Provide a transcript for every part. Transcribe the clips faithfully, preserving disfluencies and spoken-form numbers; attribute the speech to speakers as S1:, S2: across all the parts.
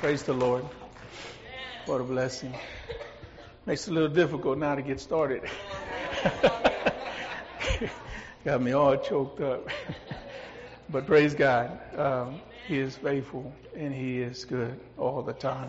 S1: Praise the Lord. What a blessing. Makes it a little difficult now to get started. Got me all choked up. But praise God. Um, he is faithful and He is good all the time.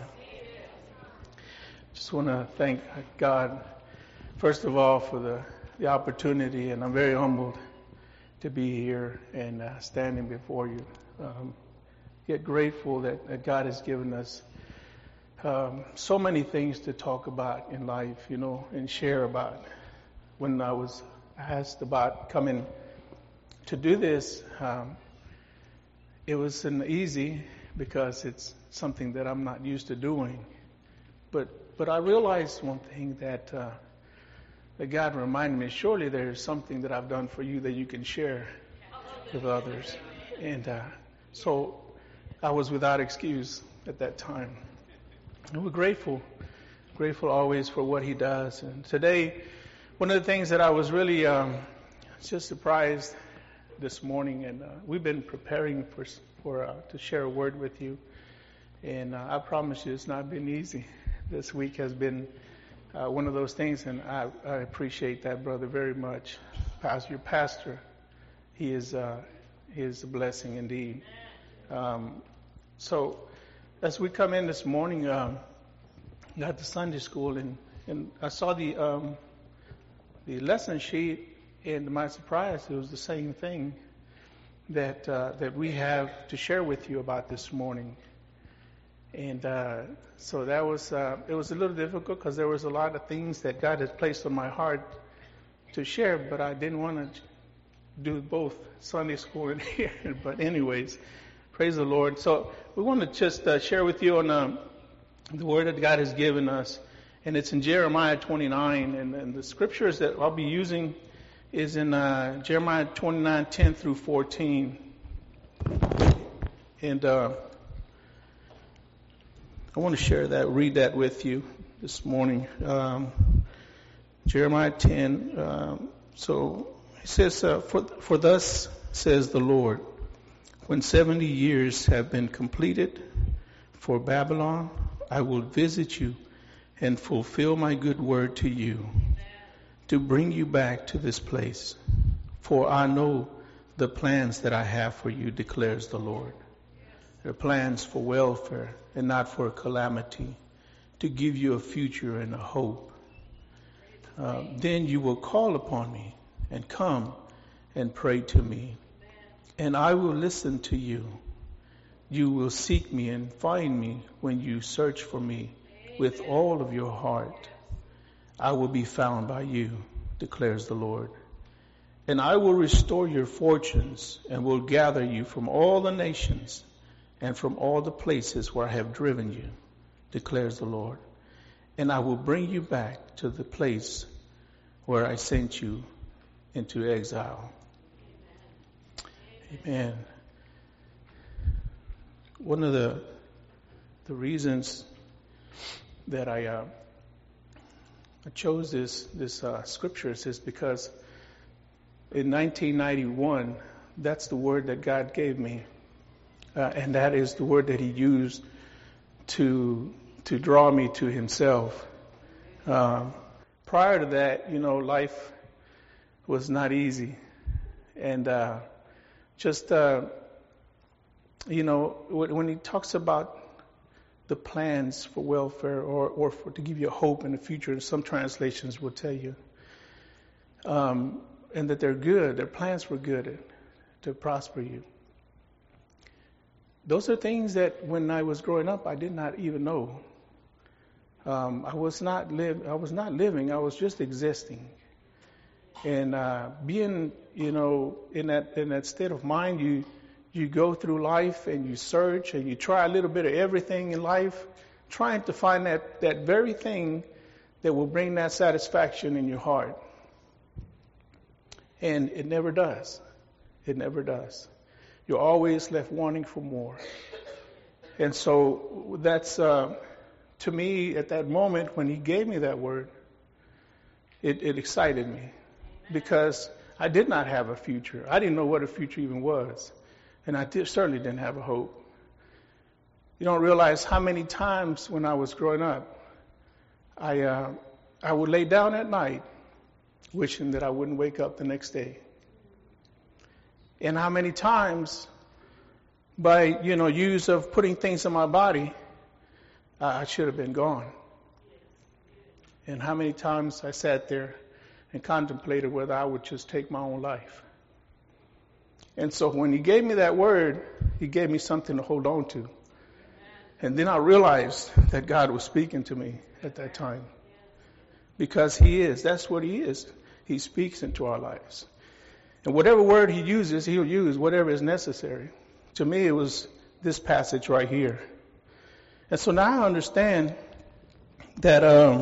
S1: Just want to thank God, first of all, for the, the opportunity, and I'm very humbled to be here and uh, standing before you. Um, yet grateful that, that God has given us um, so many things to talk about in life, you know, and share about. When I was asked about coming to do this, um, it wasn't easy because it's something that I'm not used to doing. But but I realized one thing that uh, that God reminded me, surely there's something that I've done for you that you can share with others. And uh, so I was without excuse at that time. And we're grateful, grateful always for what He does. And today, one of the things that I was really um, just surprised this morning, and uh, we've been preparing for for uh, to share a word with you. And uh, I promise you, it's not been easy. This week has been uh, one of those things, and I, I appreciate that, brother, very much. Pastor, your pastor, he is uh, he is a blessing indeed. Um, so, as we come in this morning, um, got to Sunday school, and, and I saw the um, the lesson sheet, and to my surprise, it was the same thing that uh, that we have to share with you about this morning. And uh, so that was uh, it was a little difficult because there was a lot of things that God has placed on my heart to share, but I didn't want to do both Sunday school and here. But anyways, praise the Lord. So we want to just uh, share with you on um, the word that God has given us, and it's in Jeremiah twenty-nine, and, and the scriptures that I'll be using is in uh, Jeremiah twenty-nine, ten through fourteen. And uh, I want to share that, read that with you this morning. Um, Jeremiah ten. Um, so it says, uh, for, for thus says the Lord, when seventy years have been completed for Babylon, I will visit you and fulfill my good word to you, to bring you back to this place. For I know the plans that I have for you, declares the Lord. They're plans for welfare and not for calamity, to give you a future and a hope. Uh, then you will call upon me and come and pray to me, and I will listen to you. You will seek me and find me when you search for me with all of your heart. I will be found by you, declares the Lord. And I will restore your fortunes and will gather you from all the nations and from all the places where I have driven you, declares the Lord. And I will bring you back to the place where I sent you into exile. Amen. One of the the reasons that I uh, I chose this this uh, scripture is because in nineteen ninety-one, that's the word that God gave me. Uh, and that is the word that He used to to draw me to Himself. Uh, prior to that, you know, life was not easy, and uh, just uh, you know, when He talks about the plans for welfare or or for to give you hope in the future, some translations will tell you, um, and that they're good. Their plans were good to prosper you. Those are things that when I was growing up, I did not even know. Um, I was not live. I was not living. I was just existing. And uh, being, you know, in that in that state of mind, you you go through life and you search and you try a little bit of everything in life, trying to find that that very thing that will bring that satisfaction in your heart. And it never does. It never does. You're always left wanting for more. And so that's, uh, to me, at that moment when He gave me that word, it, it excited me. Because I did not have a future. I didn't know what a future even was. And I did, certainly didn't have a hope. You don't realize how many times when I was growing up, I uh, I would lay down at night wishing that I wouldn't wake up the next day. And how many times by, you know, use of putting things in my body, I should have been gone. And how many times I sat there and contemplated whether I would just take my own life. And so when he gave me that word, he gave me something to hold on to. And then I realized that God was speaking to me at that time. Because he is. That's what he is. He speaks into our lives. And whatever word he uses, he'll use whatever is necessary. To me, it was this passage right here. And so now I understand that, um,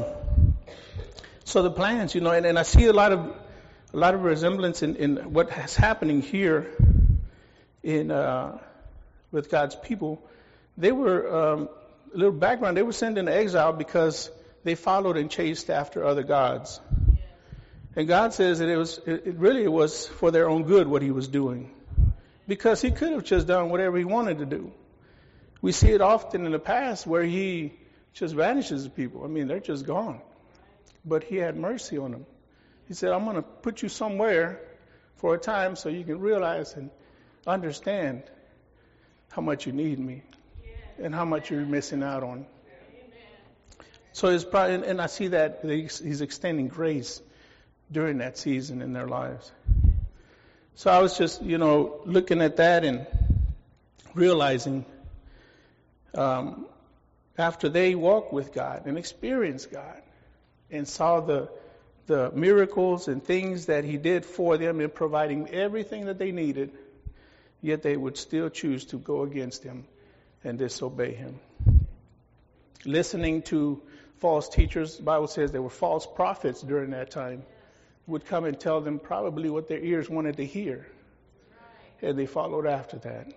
S1: so the plans, you know, and, and I see a lot of, a lot of resemblance in, in what is happening here in, uh, with God's people. They were, um, a little background, they were sent into exile because they followed and chased after other gods. And God says that it was, it really was for their own good what he was doing. Because he could have just done whatever he wanted to do. We see it often in the past where he just vanishes the people. I mean, they're just gone. But he had mercy on them. He said, I'm going to put you somewhere for a time so you can realize and understand how much you need me and how much you're missing out on. So it's probably, and I see that he's extending grace during that season in their lives. So I was just, you know, looking at that and realizing um, after they walked with God and experienced God and saw the the miracles and things that he did for them in providing everything that they needed, yet they would still choose to go against him and disobey him. Listening to false teachers, the Bible says there were false prophets during that time, would come and tell them probably what their ears wanted to hear. And they followed after that.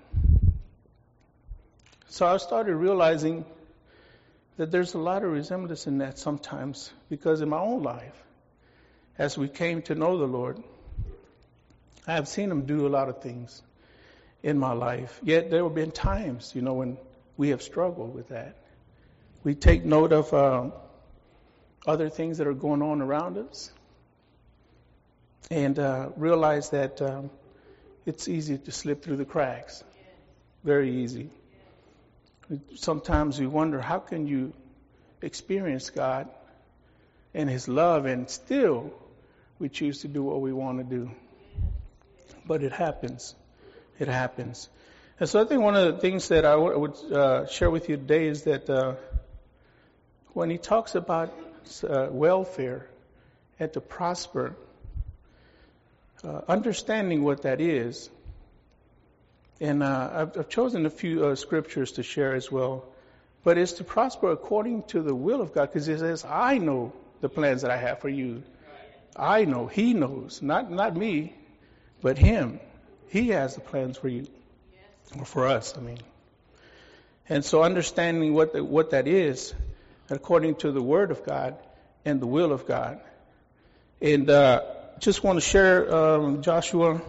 S1: So I started realizing that there's a lot of resemblance in that sometimes, because in my own life, as we came to know the Lord, I have seen him do a lot of things in my life. Yet there have been times, you know, when we have struggled with that. We take note of um, other things that are going on around us and uh, realize that um, it's easy to slip through the cracks. Very easy. Sometimes we wonder, how can you experience God and his love and still we choose to do what we want to do? But it happens. It happens. And so I think one of the things that I w- would uh, share with you today is that uh, when he talks about uh, welfare and to prosper, uh, understanding what that is, and uh, I've, I've chosen a few uh, scriptures to share as well, but it's to prosper according to the will of God, because it says, I know the plans that I have for you. I know, he knows, not not me, but him. He has the plans for you, or for us, I mean. And so understanding what the, what that is, according to the Word of God and the will of God. And uh, just want to share um, Joshua,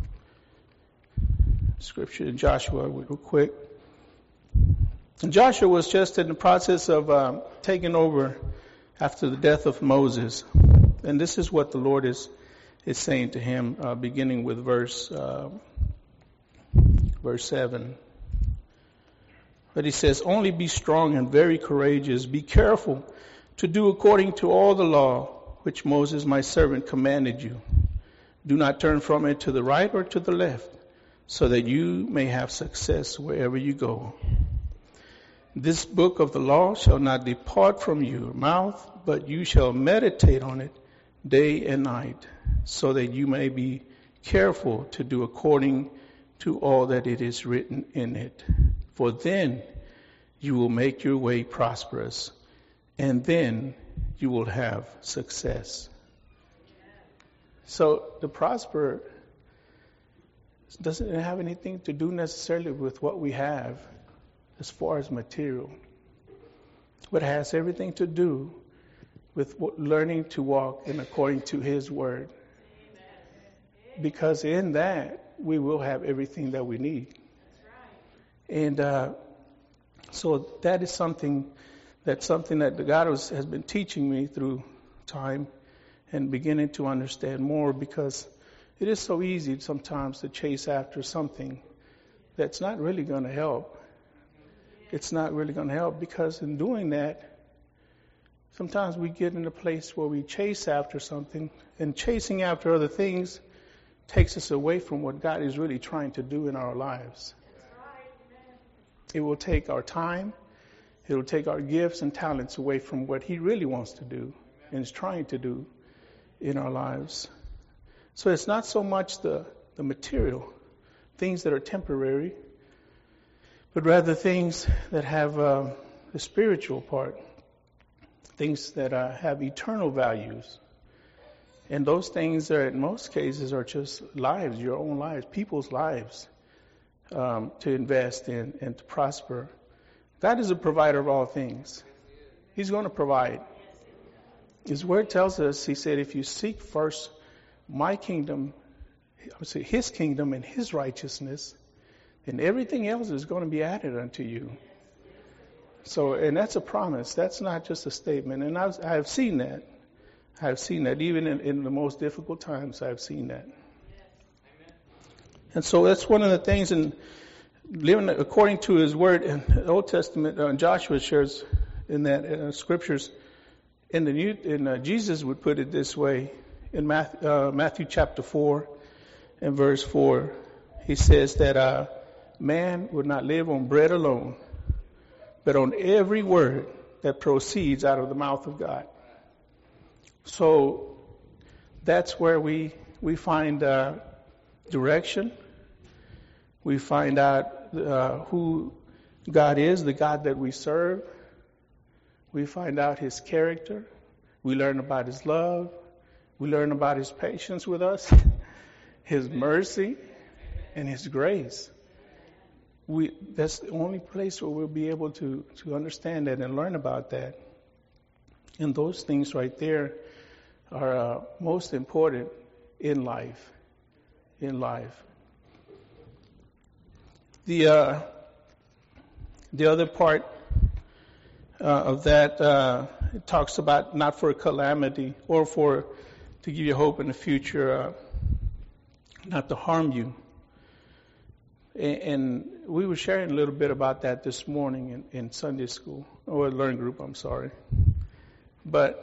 S1: scripture in Joshua real quick. And Joshua was just in the process of um, taking over after the death of Moses. And this is what the Lord is is saying to him, uh, beginning with verse uh, verse seven. But he says, only be strong and very courageous. Be careful to do according to all the law which Moses my servant commanded you. Do not turn from it to the right or to the left, so that you may have success wherever you go. This book of the law shall not depart from your mouth, but you shall meditate on it day and night, so that you may be careful to do according to all that it is written in it. For then you will make your way prosperous, and then you will have success. So the prosper doesn't have anything to do necessarily with what we have as far as material, but has everything to do with learning to walk in according to his word. Because in that, we will have everything that we need. And uh, So that is something that's something that the God was, has been teaching me through time and beginning to understand more, because it is so easy sometimes to chase after something that's not really going to help. It's not really going to help, because in doing that, sometimes we get in a place where we chase after something, and chasing after other things takes us away from what God is really trying to do in our lives. It will take our time. It will take our gifts and talents away from what He really wants to do and is trying to do in our lives. So it's not so much the, the material, things that are temporary, but rather things that have uh, the spiritual part, things that uh, have eternal values. And those things are, in most cases, are just lives, your own lives, people's lives, um, to invest in and to prosper. God is a provider of all things. He's going to provide. His word tells us, He said, if you seek first my kingdom, I would say His kingdom and His righteousness, then everything else is going to be added unto you. So, and that's a promise. That's not just a statement. And I've, I've seen that. I've seen that. Even in, in the most difficult times, I've seen that. And so that's one of the things in living according to His word in the Old Testament. Uh, Joshua shares in that uh, scriptures. In the New, in uh, Jesus would put it this way in Matthew, uh, Matthew chapter four and verse four. He says that uh, man would not live on bread alone, but on every word that proceeds out of the mouth of God. So that's where we we find uh, direction. We find out uh, who God is, the God that we serve. We find out His character. We learn about His love. We learn about His patience with us, His mercy, and His grace. We, that's the only place where we'll be able to, to understand that and learn about that. And those things right there are uh, most important in life. In life. The uh, the other part uh, of that uh, it talks about not for calamity or for to give you hope in the future, uh, not to harm you. And we were sharing a little bit about that this morning in, in Sunday school, or learning group, I'm sorry. But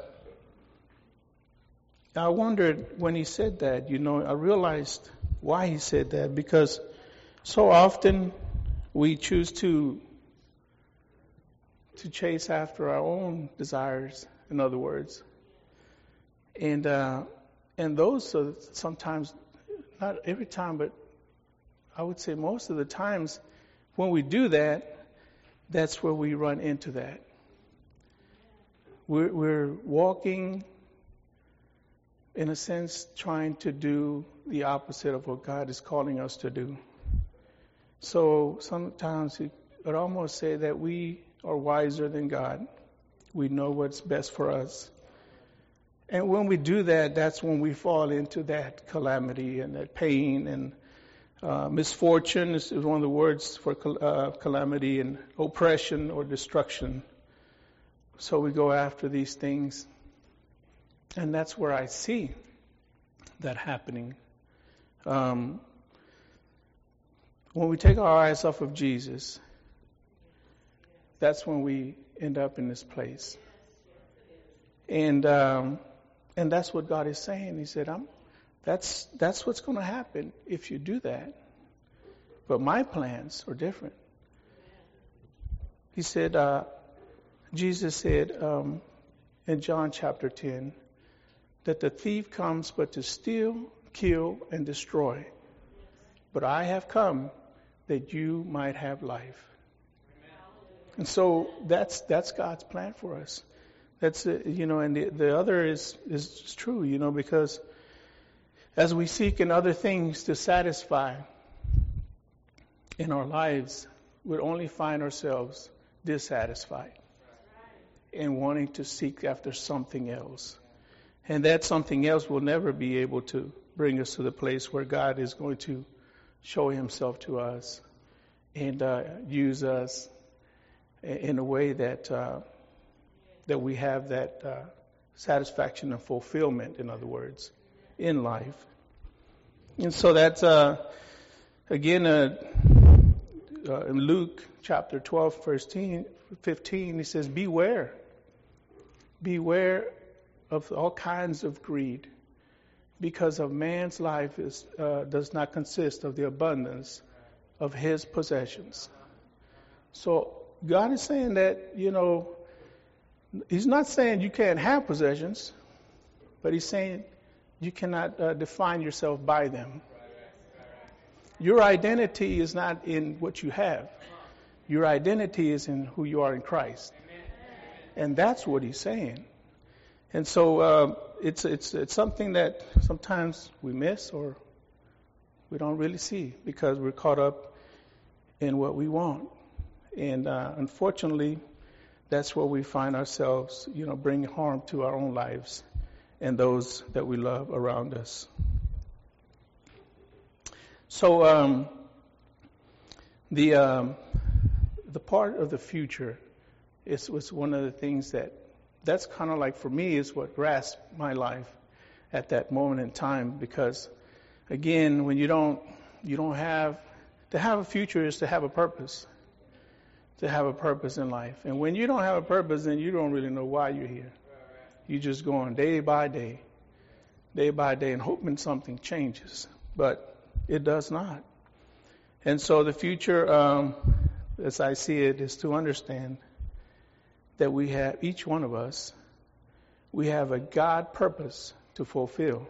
S1: I wondered when he said that, you know, I realized why he said that, because so often we choose to to chase after our own desires, in other words. And uh, and those are sometimes, not every time, but I would say most of the times when we do that, that's where we run into that. We're, we're walking, in a sense, trying to do the opposite of what God is calling us to do. So sometimes it would almost say that we are wiser than God. We know what's best for us. And when we do that, that's when we fall into that calamity and that pain and Uh, misfortune is, is one of the words for cal- uh, calamity and oppression or destruction. So we go after these things. And that's where I see that happening. Um, when we take our eyes off of Jesus, that's when we end up in this place. And um, and that's what God is saying. He said, I'm That's that's what's going to happen if you do that. But my plans are different. He said, uh, Jesus said um, in John chapter ten, that the thief comes but to steal, kill, and destroy. But I have come that you might have life. And so that's that's God's plan for us. That's uh, you know, and the, the other is is true, you know, because as we seek in other things to satisfy in our lives, we'll only find ourselves dissatisfied and wanting to seek after something else. And that something else will never be able to bring us to the place where God is going to show Himself to us and uh, use us in a way that uh, that we have that uh, satisfaction and fulfillment, in other words, in life. And so that's, uh, again, uh, uh, in Luke chapter twelve, verse fifteen, he says, beware. Beware of all kinds of greed, because of man's life is uh, does not consist of the abundance of his possessions. So God is saying that, you know, he's not saying you can't have possessions, but he's saying you cannot uh, define yourself by them. Your identity is not in what you have. Your identity is in who you are in Christ. And that's what he's saying. And so uh, it's it's it's something that sometimes we miss or we don't really see because we're caught up in what we want. And uh, unfortunately, that's where we find ourselves, you know, bringing harm to our own lives and those that we love around us. So um, the um, the part of the future is was one of the things that that's kind of like for me is what grasped my life at that moment in time, because again, when you don't you don't have to have a future is to have a purpose. To have a purpose in life. And when you don't have a purpose, then you don't really know why you're here. You just go on day by day, day by day, and hoping something changes. But it does not. And so the future, um, as I see it, is to understand that we have, each one of us, we have a God purpose to fulfill.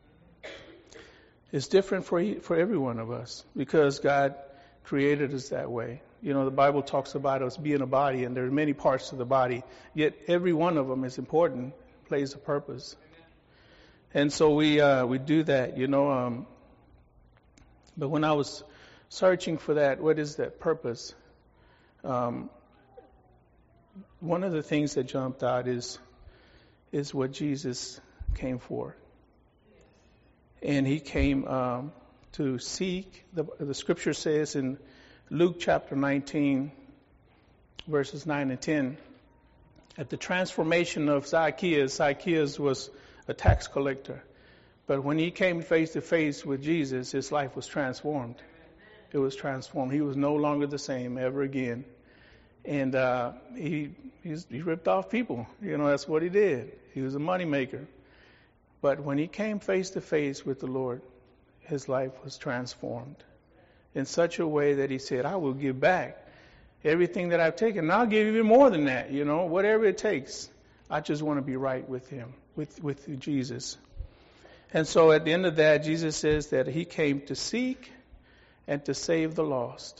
S1: It's different for for every one of us because God created us that way. You know, the Bible talks about us being a body, and there are many parts to the body, yet every one of them is important, plays a purpose. And so we uh, we do that, you know. Um, but when I was searching for that, what is that purpose? Um, one of the things that jumped out is is what Jesus came for. And he came um, to seek, the, the scripture says in Luke chapter nineteen, verses nine and ten, at the transformation of Zacchaeus, Zacchaeus was a tax collector. But when he came face to face with Jesus, his life was transformed. It was transformed. He was no longer the same ever again. And uh, he he's, he ripped off people. You know, that's what he did. He was a money maker. But when he came face to face with the Lord, his life was transformed in such a way that he said, I will give back everything that I've taken. And I'll give even more than that, you know, whatever it takes. I just want to be right with him, with, with Jesus. And so at the end of that, Jesus says that he came to seek and to save the lost.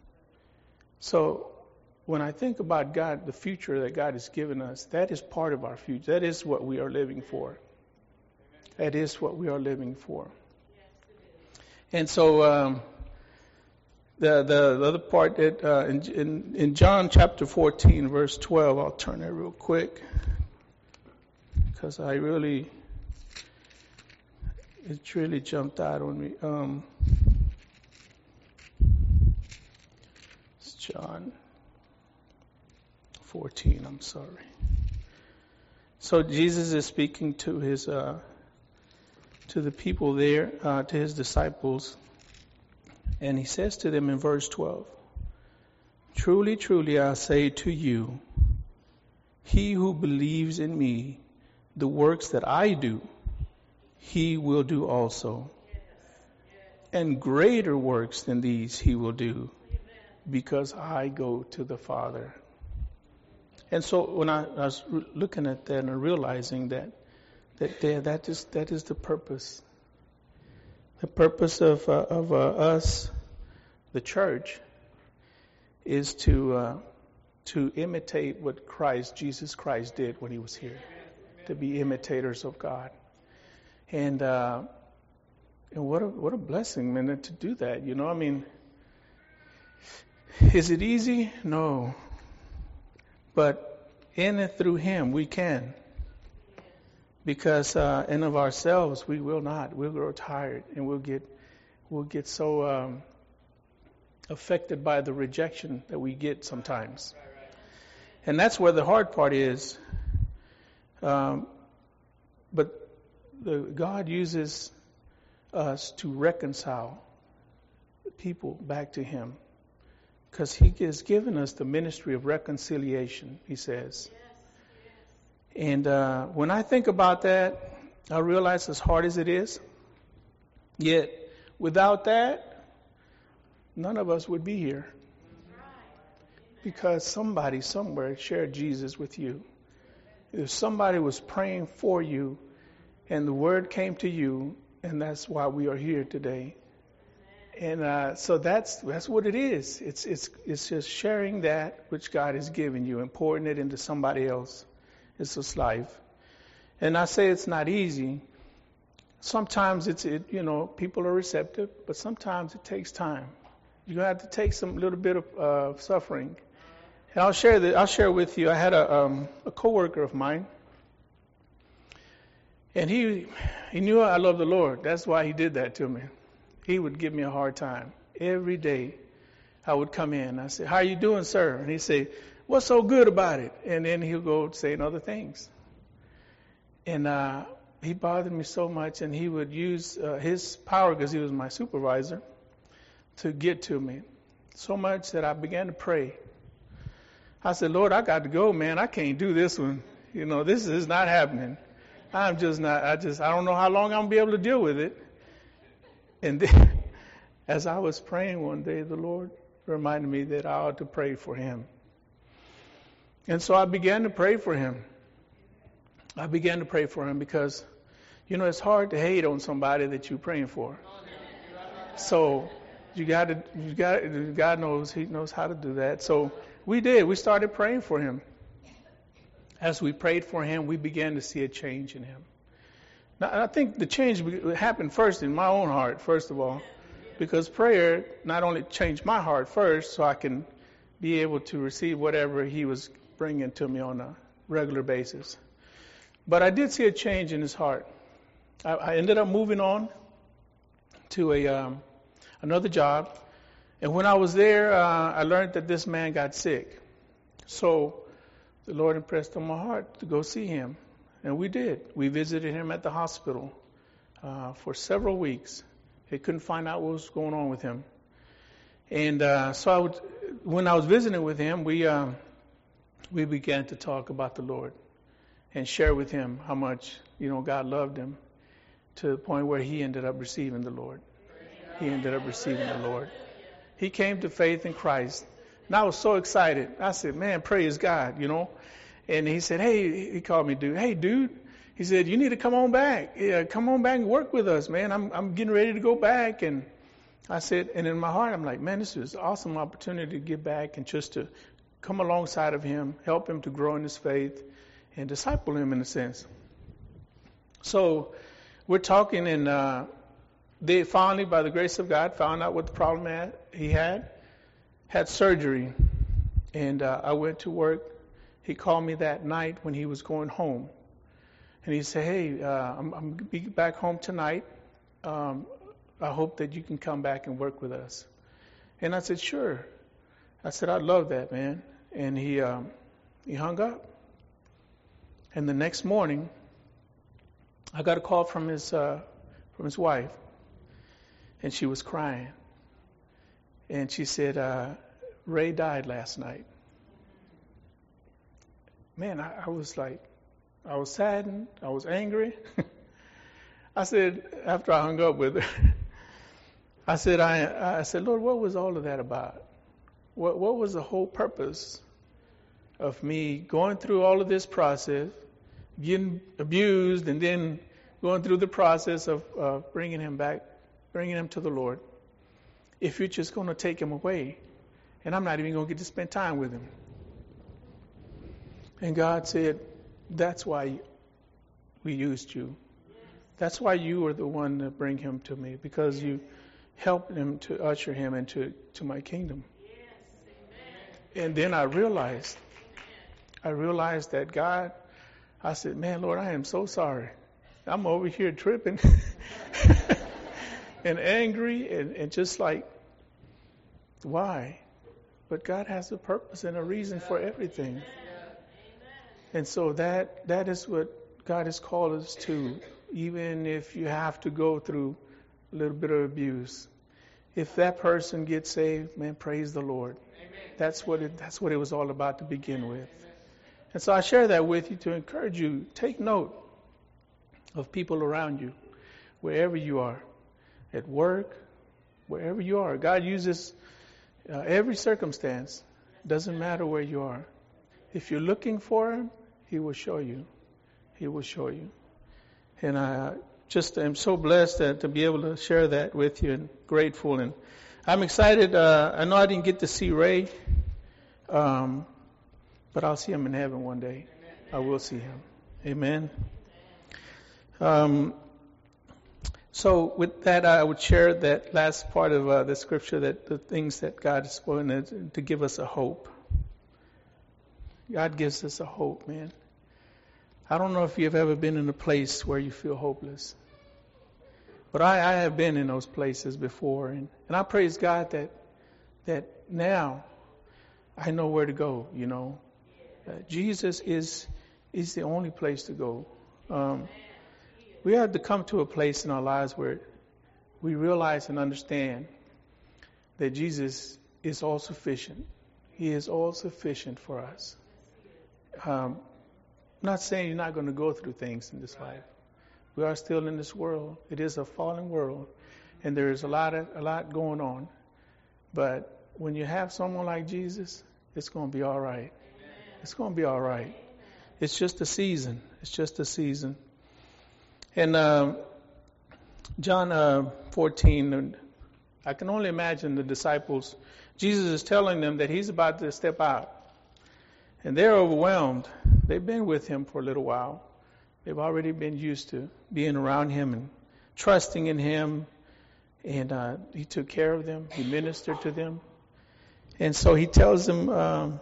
S1: So when I think about God, the future that God has given us, that is part of our future. That is what we are living for. That is what we are living for. And so um, the, the the other part that uh, in, in in John chapter fourteen, verse twelve, I'll turn there real quick because I really it really jumped out on me. Um, it's John fourteen. I'm sorry. So Jesus is speaking to his. Uh, to the people there, uh, to his disciples. And he says to them in verse twelve, truly, truly, I say to you, he who believes in me, the works that I do, he will do also. And greater works than these he will do, because I go to the Father. And so when I, I was looking at that and realizing that That there, that is that is the purpose. The purpose of uh, of uh, us, the church, is to uh, to imitate what Christ, Jesus Christ, did when He was here. To be imitators of God, and uh, and what a what a blessing, man, to do that. You know, I mean, is it easy? No, but in and through Him we can. Because uh, in of ourselves we will not. We'll grow tired and we'll get we'll get so um, affected by the rejection that we get sometimes. And that's where the hard part is. Um, but the, God uses us to reconcile people back to Him. Because He has given us the ministry of reconciliation, He says. Yes, yes. And uh, when I think about that, I realize as hard as it is, yet without that, none of us would be here. Because somebody somewhere shared Jesus with you. If somebody was praying for you and the word came to you, and that's why we are here today. And uh, so that's that's what it is. It's it's it's just sharing that which God has given you and pouring it into somebody else. It's just life. And I say it's not easy. Sometimes it's it, you know, people are receptive, but sometimes it takes time. You have to take some little bit of uh, suffering. And I'll share that. I'll share with you. I had a um, a coworker of mine, and he he knew I love the Lord. That's why he did that to me. He would give me a hard time every day. I would come in. I said, "How are you doing, sir?" And he'd say, "What's so good about it?" And then he'll go saying other things. And uh, he bothered me so much, and he would use uh, his power, because he was my supervisor, to get to me. So much that I began to pray. I said, "Lord, I got to go, man. I can't do this one. You know, this is not happening. I'm just not, I just, I don't know how long I'm going to be able to deal with it." And then, as I was praying one day, the Lord reminded me that I ought to pray for him. And so I began to pray for him. I began to pray for him because, you know, it's hard to hate on somebody that you're praying for. So you got to, you got, God knows, He knows how to do that. So we did. We started praying for him. As we prayed for him, we began to see a change in him. Now, I think the change happened first in my own heart, first of all, because prayer not only changed my heart first, so I can be able to receive whatever he was bringing to me on a regular basis. But I did see a change in his heart. I, I ended up moving on to a um, another job. And when I was there, uh, I learned that this man got sick. So the Lord impressed on my heart to go see him. And we did. We visited him at the hospital uh, for several weeks. They couldn't find out what was going on with him. And uh, so I would, when I was visiting with him, we um, we began to talk about the Lord and share with him how much, you know, God loved him, to the point where he ended up receiving the Lord. He ended up receiving the Lord. He came to faith in Christ. And I was so excited. I said, "Man, praise God," you know. And he said, "Hey," he called me dude. "Hey, dude," he said, "you need to come on back. Yeah, come on back and work with us, man. I'm I'm getting ready to go back." And I said, and in my heart, I'm like, man, this is an awesome opportunity to get back and just to come alongside of him, help him to grow in his faith, and disciple him in a sense. So we're talking, and uh, they finally, by the grace of God, found out what the problem had, he had. Had surgery, and uh, I went to work. He called me that night when he was going home, and he said, "Hey, uh, I'm, I'm going to be back home tonight. Um, I hope that you can come back and work with us." And I said, "Sure." I said, "I'd love that, man." And he um, he hung up. And the next morning, I got a call from his uh, from his wife, and she was crying. And she said, uh, "Ray died last night." Man, I, I was like, I was saddened. I was angry. I said, after I hung up with her, I said, I, I said, "Lord, what was all of that about? What, what was the whole purpose of me going through all of this process, getting abused, and then going through the process of uh, bringing him back, bringing him to the Lord, if you're just going to take him away, and I'm not even going to get to spend time with him?" And God said, "That's why we used you. That's why you were the one to bring him to me, because you helped him to usher him into to my kingdom." And then I realized, I realized that God, I said, "Man, Lord, I am so sorry. I'm over here tripping and angry and, and just like, why?" But God has a purpose and a reason for everything. And so that that is what God has called us to, even if you have to go through a little bit of abuse. If that person gets saved, man, praise the Lord. Amen. That's what it that's what it was all about to begin with. Amen. And so I share that with you to encourage you. Take note of people around you, wherever you are, at work, wherever you are. God uses uh, every circumstance. Doesn't matter where you are. If you're looking for Him, He will show you. He will show you. And I just am so blessed that, to be able to share that with you, and grateful. And I'm excited. Uh, I know I didn't get to see Ray, um, but I'll see him in heaven one day. I will see him. Amen. Um, so with that, I would share that last part of uh, the scripture, that the things that God has spoken to give us a hope. God gives us a hope, man. I don't know if you've ever been in a place where you feel hopeless. But I, I have been in those places before. And, and I praise God that that now I know where to go, you know. Uh, Jesus is is the only place to go. Um, we have to come to a place in our lives where we realize and understand that Jesus is all sufficient. He is all sufficient for us. Um, I'm not saying you're not going to go through things in this life. We are still in this world. It is a fallen world, and there is a lot of a lot going on. But when you have someone like Jesus, it's going to be all right. It's going to be all right. It's just a season. It's just a season. And um, John uh, fourteen, and I can only imagine the disciples. Jesus is telling them that He's about to step out, and they're overwhelmed. They've been with Him for a little while. They've already been used to being around Him and trusting in Him. And uh, He took care of them. He ministered to them. And so He tells them, um,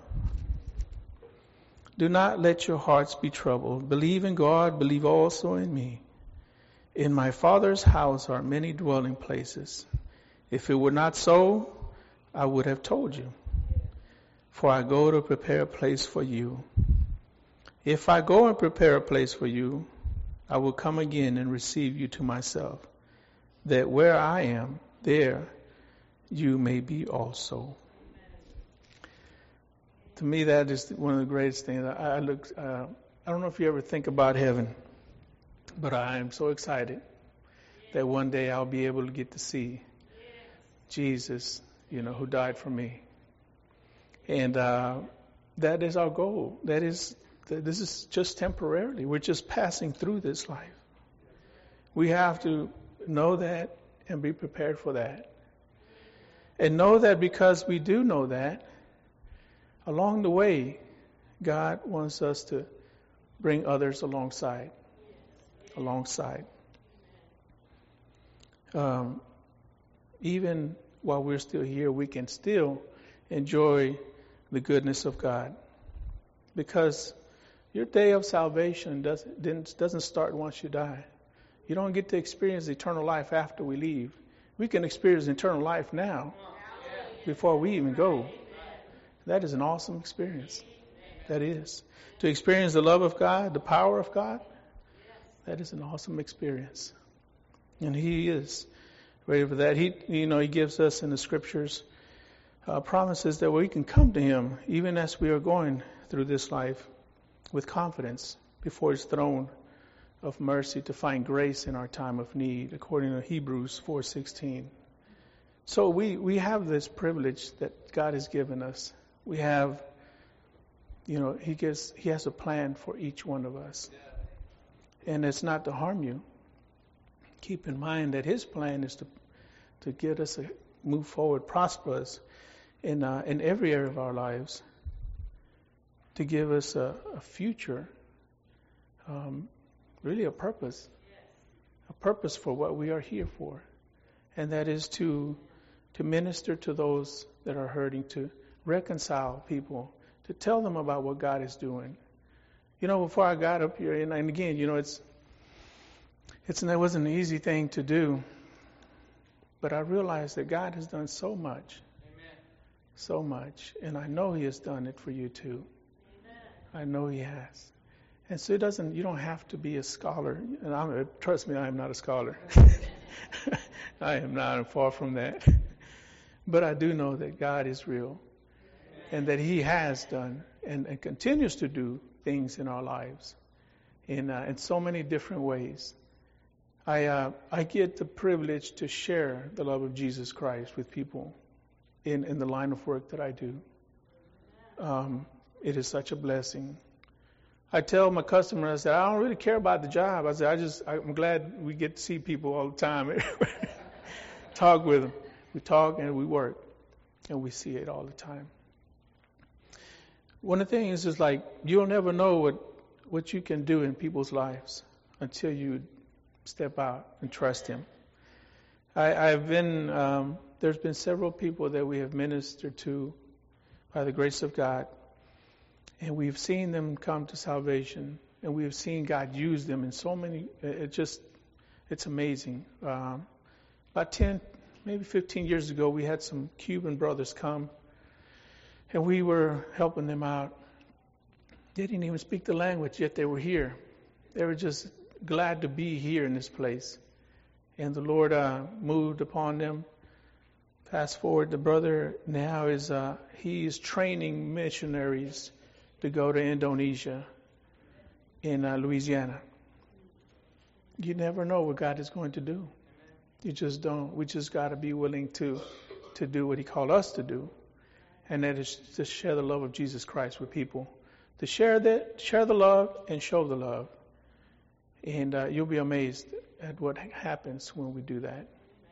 S1: do not let your hearts be troubled. Believe in God. Believe also in me. In my Father's house are many dwelling places. If it were not so, I would have told you. For I go to prepare a place for you. If I go and prepare a place for you, I will come again and receive you to myself, that where I am, there you may be also. To me, that is one of the greatest things. I, I look. Uh, I don't know if you ever think about heaven, but I am so excited that one day I'll be able to get to see Jesus, you know, who died for me. And uh, that is our goal. That is, this is just temporarily. We're just passing through this life. We have to know that and be prepared for that. And know that because we do know that, along the way, God wants us to bring others alongside. Alongside. Um, even while we're still here, we can still enjoy the goodness of God. Because your day of salvation doesn't, doesn't start once you die. You don't get to experience eternal life after we leave. We can experience eternal life now before we even go. That is an awesome experience. That is. To experience the love of God, the power of God, that is an awesome experience. And He is ready for that. He, you know, He gives us in the scriptures uh, promises that we can come to Him even as we are going through this life with confidence before His throne of mercy to find grace in our time of need, according to Hebrews four sixteen. So we, we have this privilege that God has given us. We have, you know, He gives He has a plan for each one of us. And it's not to harm you. Keep in mind that His plan is to to get us to move forward, prosper us in uh, in every area of our lives, to give us a, a future, um, really a purpose, a purpose for what we are here for, and that is to to minister to those that are hurting, to reconcile people, to tell them about what God is doing. You know, before I got up here, and, and again, you know, it's it's it wasn't an easy thing to do, but I realized that God has done so much, Amen. so much, and I know He has done it for you too. Amen. I know He has. And so it doesn't, you don't have to be a scholar. And I'm, trust me, I am not a scholar. I am not, I'm far from that. But I do know that God is real and that He has done and, and continues to do things in our lives in, uh, in so many different ways. I, uh, I get the privilege to share the love of Jesus Christ with people in, in the line of work that I do. Um, it is such a blessing. I tell my customers that I don't really care about the job. I say, I just, I'm glad we get to see people all the time. Talk with them. We talk and we work. And we see it all the time. One of the things is like, you'll never know what, what you can do in people's lives until you step out and trust Him. I, I've been, um, there's been several people that we have ministered to by the grace of God. And we've seen them come to salvation, and we have seen God use them in so many. It just, it's amazing. Um, about ten, maybe fifteen years ago, we had some Cuban brothers come, and we were helping them out. They didn't even speak the language, yet they were here. They were just glad to be here in this place. And the Lord uh, moved upon them. Fast forward, the brother now is, uh, he is training missionaries to go to Indonesia in uh, Louisiana. You never know what God is going to do. You just don't. We just got to be willing to to do what He called us to do, and that is to share the love of Jesus Christ with people. To share that, share the love, and show the love, and uh, you'll be amazed at what happens when we do that.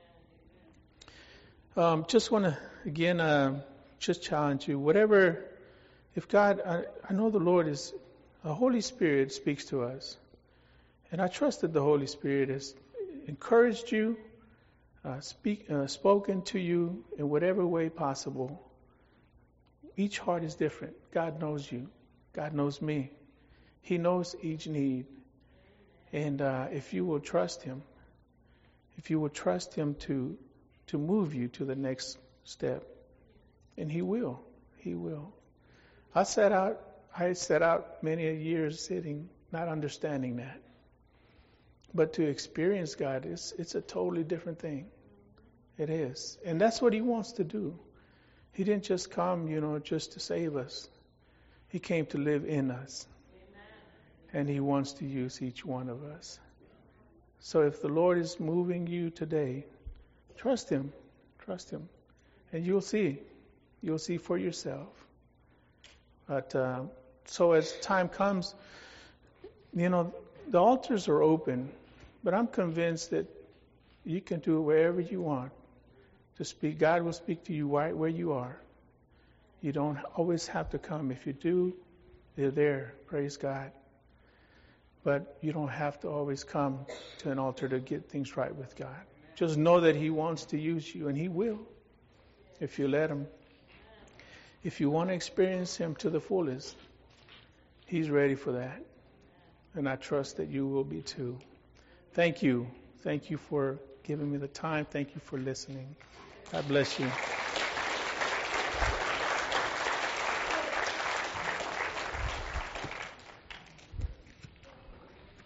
S1: Um, just want to again uh, just challenge you. Whatever. If God, I, I know the Lord is, the Holy Spirit speaks to us. And I trust that the Holy Spirit has encouraged you, uh, speak, uh, spoken to you in whatever way possible. Each heart is different. God knows you. God knows me. He knows each need. And uh, if you will trust Him, if you will trust Him to, to move you to the next step, and He will, He will. I set out, I set out many years sitting, not understanding that. But to experience God, it's, it's a totally different thing. It is. And that's what He wants to do. He didn't just come, you know, just to save us. He came to live in us. Amen. And He wants to use each one of us. So if the Lord is moving you today, trust Him. Trust Him. And you'll see. You'll see for yourself. But uh, so as time comes, you know, the altars are open, but I'm convinced that you can do it wherever you want to speak. God will speak to you right where you are. You don't always have to come. If you do, they're there. Praise God. But you don't have to always come to an altar to get things right with God. Just know that He wants to use you, and He will if you let Him. If you want to experience Him to the fullest, He's ready for that. And I trust that you will be too. Thank you. Thank you for giving me the time. Thank you for listening. God bless you.